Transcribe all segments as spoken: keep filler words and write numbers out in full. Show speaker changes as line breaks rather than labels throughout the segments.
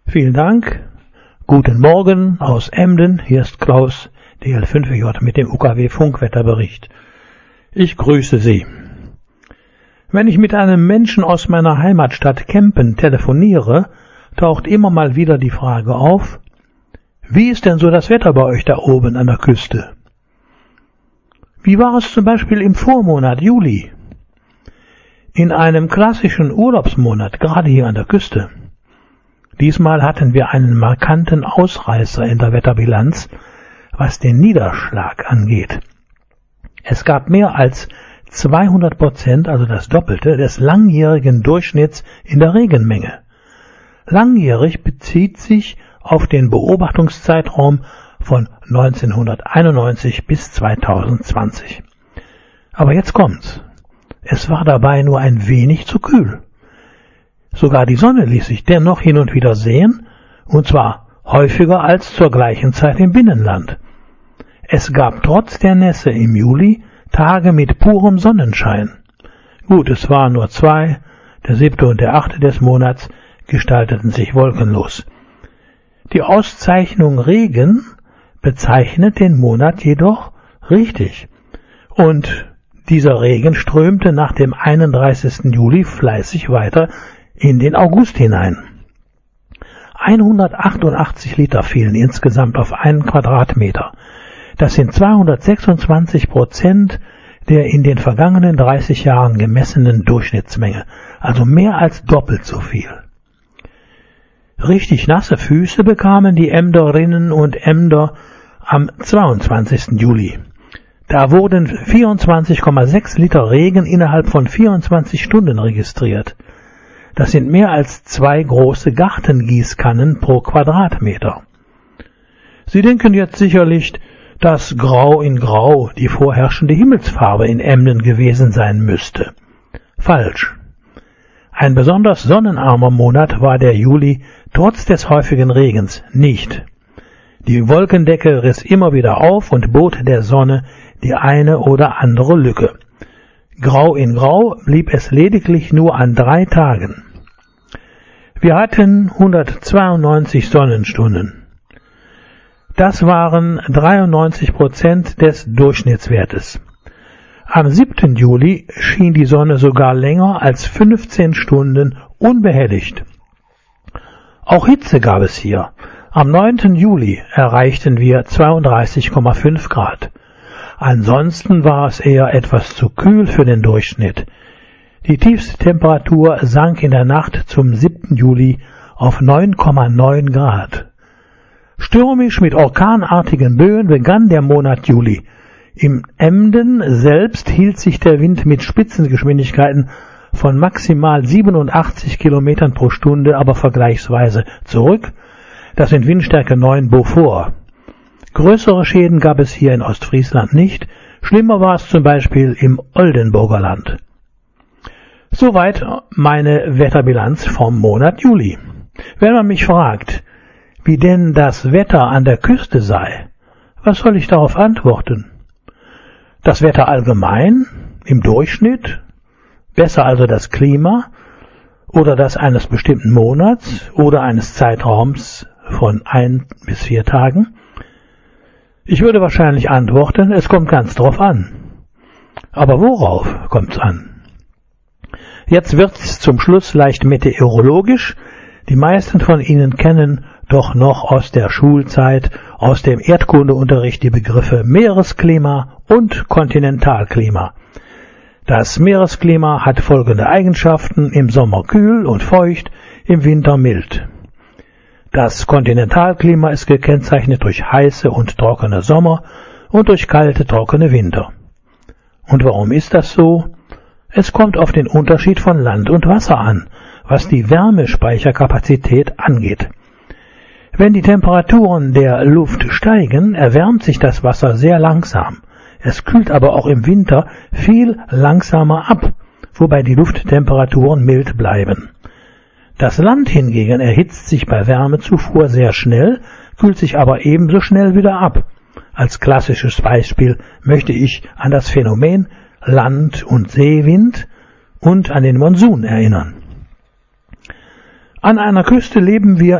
Vielen Dank. Guten Morgen aus Emden. Hier ist Klaus, D L fünf J mit dem U K W-Funkwetterbericht. Ich grüße Sie. Wenn ich mit einem Menschen aus meiner Heimatstadt Kempen telefoniere, taucht immer mal wieder die Frage auf, wie ist denn so das Wetter bei euch da oben an der Küste? Wie war es zum Beispiel im Vormonat Juli? In einem klassischen Urlaubsmonat, gerade hier an der Küste. Diesmal hatten wir einen markanten Ausreißer in der Wetterbilanz, was den Niederschlag angeht. Es gab mehr als zweihundert Prozent, also das Doppelte, des langjährigen Durchschnitts in der Regenmenge. Langjährig bezieht sich auf den Beobachtungszeitraum von neunzehnhunderteinundneunzig bis zweitausendzwanzig. Aber jetzt kommt's. Es war dabei nur ein wenig zu kühl. Sogar die Sonne ließ sich dennoch hin und wieder sehen, und zwar häufiger als zur gleichen Zeit im Binnenland. Es gab trotz der Nässe im Juli Tage mit purem Sonnenschein. Gut, es waren nur zwei, der siebte und der achte des Monats gestalteten sich wolkenlos. Die Auszeichnung Regen bezeichnet den Monat jedoch richtig, und dieser Regen strömte nach dem einunddreißigsten Juli fleißig weiter in den August hinein. hundertachtundachtzig Liter fielen insgesamt auf einen Quadratmeter. Das sind zweihundertsechsundzwanzig Prozent der in den vergangenen dreißig Jahren gemessenen Durchschnittsmenge, also mehr als doppelt so viel. Richtig nasse Füße bekamen die Emderinnen und Emder am zweiundzwanzigsten Juli. Da wurden vierundzwanzig Komma sechs Liter Regen innerhalb von vierundzwanzig Stunden registriert. Das sind mehr als zwei große Gartengießkannen pro Quadratmeter. Sie denken jetzt sicherlich, dass Grau in Grau die vorherrschende Himmelsfarbe in Emden gewesen sein müsste. Falsch. Ein besonders sonnenarmer Monat war der Juli trotz des häufigen Regens nicht. Die Wolkendecke riss immer wieder auf und bot der Sonne die eine oder andere Lücke. Grau in Grau blieb es lediglich nur an drei Tagen. Wir hatten hundertzweiundneunzig Sonnenstunden. Das waren dreiundneunzig Prozent des Durchschnittswertes. Am siebten Juli schien die Sonne sogar länger als fünfzehn Stunden unbehelligt. Auch Hitze gab es hier. Am neunten Juli erreichten wir zweiunddreißig Komma fünf Grad. Ansonsten war es eher etwas zu kühl für den Durchschnitt. Die tiefste Temperatur sank in der Nacht zum siebten Juli auf neun Komma neun Grad. Stürmisch mit orkanartigen Böen begann der Monat Juli. Im Emden selbst hielt sich der Wind mit Spitzengeschwindigkeiten von maximal siebenundachtzig Kilometern pro Stunde aber vergleichsweise zurück. Das sind Windstärke neun Beaufort. Größere Schäden gab es hier in Ostfriesland nicht. Schlimmer war es zum Beispiel im Oldenburger Land. Soweit meine Wetterbilanz vom Monat Juli. Wenn man mich fragt, wie denn das Wetter an der Küste sei, was soll ich darauf antworten? Das Wetter allgemein, im Durchschnitt, besser also das Klima oder das eines bestimmten Monats oder eines Zeitraums von ein bis vier Tagen? Ich würde wahrscheinlich antworten, es kommt ganz drauf an. Aber worauf kommt's an? Jetzt wird's zum Schluss leicht meteorologisch. Die meisten von Ihnen kennen doch noch aus der Schulzeit, aus dem Erdkundeunterricht die Begriffe Meeresklima und Kontinentalklima. Das Meeresklima hat folgende Eigenschaften: im Sommer kühl und feucht, im Winter mild. Das Kontinentalklima ist gekennzeichnet durch heiße und trockene Sommer und durch kalte, trockene Winter. Und warum ist das so? Es kommt auf den Unterschied von Land und Wasser an, was die Wärmespeicherkapazität angeht. Wenn die Temperaturen der Luft steigen, erwärmt sich das Wasser sehr langsam. Es kühlt aber auch im Winter viel langsamer ab, wobei die Lufttemperaturen mild bleiben. Das Land hingegen erhitzt sich bei Wärmezufuhr sehr schnell, kühlt sich aber ebenso schnell wieder ab. Als klassisches Beispiel möchte ich an das Phänomen Land- und Seewind und an den Monsun erinnern. An einer Küste leben wir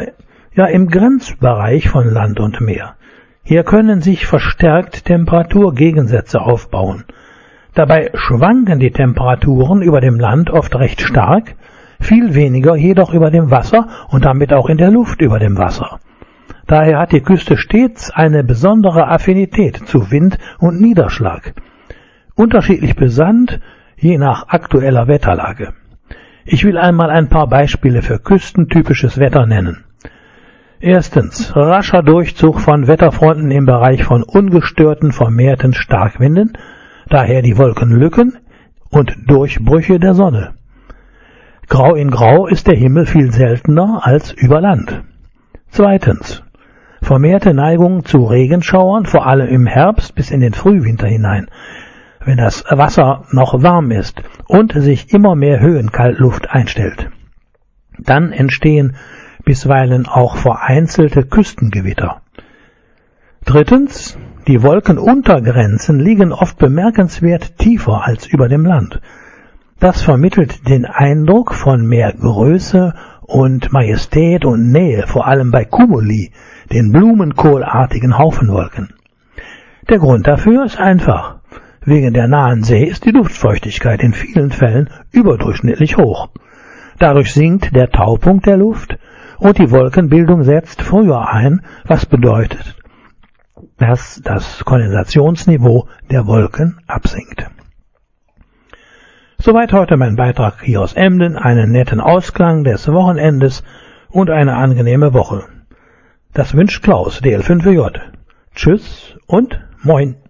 ja im Grenzbereich von Land und Meer. Hier können sich verstärkt Temperaturgegensätze aufbauen. Dabei schwanken die Temperaturen über dem Land oft recht stark, viel weniger jedoch über dem Wasser und damit auch in der Luft über dem Wasser. Daher hat die Küste stets eine besondere Affinität zu Wind und Niederschlag, unterschiedlich brisant je nach aktueller Wetterlage. Ich will einmal ein paar Beispiele für küstentypisches Wetter nennen. Erstens, rascher Durchzug von Wetterfronten im Bereich von ungestörten, vermehrten Starkwinden, daher die Wolkenlücken und Durchbrüche der Sonne. Grau in Grau ist der Himmel viel seltener als über Land. Zweitens, vermehrte Neigung zu Regenschauern, vor allem im Herbst bis in den Frühwinter hinein, wenn das Wasser noch warm ist und sich immer mehr Höhenkaltluft einstellt. Dann entstehen bisweilen auch vereinzelte Küstengewitter. Drittens, die Wolkenuntergrenzen liegen oft bemerkenswert tiefer als über dem Land. Das vermittelt den Eindruck von mehr Größe und Majestät und Nähe, vor allem bei Cumuli, den blumenkohlartigen Haufenwolken. Der Grund dafür ist einfach. Wegen der nahen See ist die Luftfeuchtigkeit in vielen Fällen überdurchschnittlich hoch. Dadurch sinkt der Taupunkt der Luft und die Wolkenbildung setzt früher ein, was bedeutet, dass das Kondensationsniveau der Wolken absinkt. Soweit heute mein Beitrag hier aus Emden, einen netten Ausklang des Wochenendes und eine angenehme Woche. Das wünscht Klaus, D L fünf W J. Tschüss und Moin.